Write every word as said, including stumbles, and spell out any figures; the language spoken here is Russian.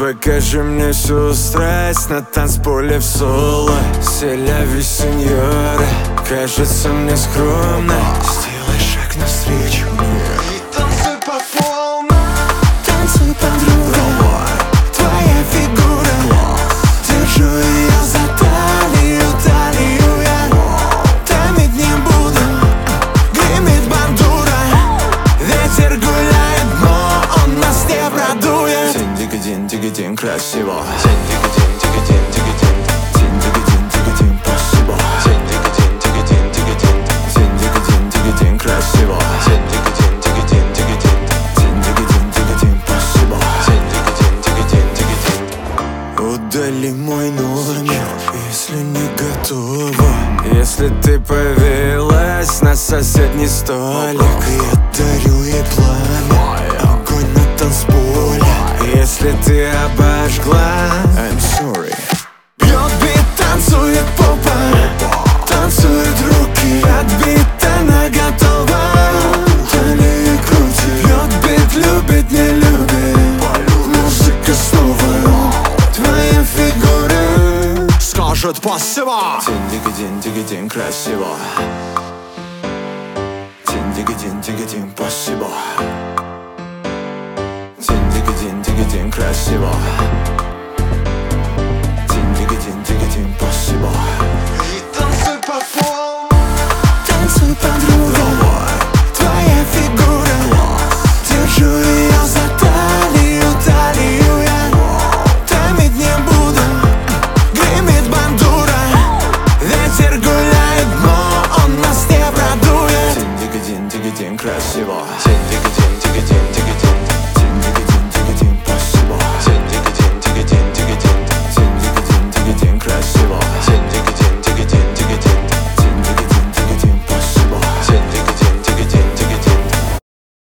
Покажи мне всю страсть на танцполе в соло. Селяви, сеньора, кажется мне скромно. Сделай шаг навстречу мне и танцуй по полной. Танцуй, подруга, твоя фигура. Держу ее за талию, талию я. Томить не буду, гремит бандура. Ветер гуляет, но он нас не продует. День, день, день, красиво. День, день, день, день, день, день. День, день, день, день, спасибо. День, день, день, день, день, день. День, день, день, день, красиво. День, день, день, день, день, день. День, день, день, спасибо. День, день, день, день, день. Удали мой номер, если не готова. Если ты повелась на соседний столик, я дарю ей пламя, огонь на танцполе. Если ты обожгла, I'm sorry. Бьет бит, танцует попа, танцуют руки. Отбит, она готова, талия крутит. Бьет бит, любит, не любит. Музыка снова, твоя фигура Скажет спасибо. День, день, день, день, красиво. День, день, день, день, спасибо. День, день, день, день, красиво. День, день, день, день, спасибо. И танцуй по полной. Танцуй, подруга, твоя фигура. Держу ее за талию, талию я. Томить не буду, гремит бандура. Ветер гуляет, но он нас не продует. День, день, день, красиво. День, день,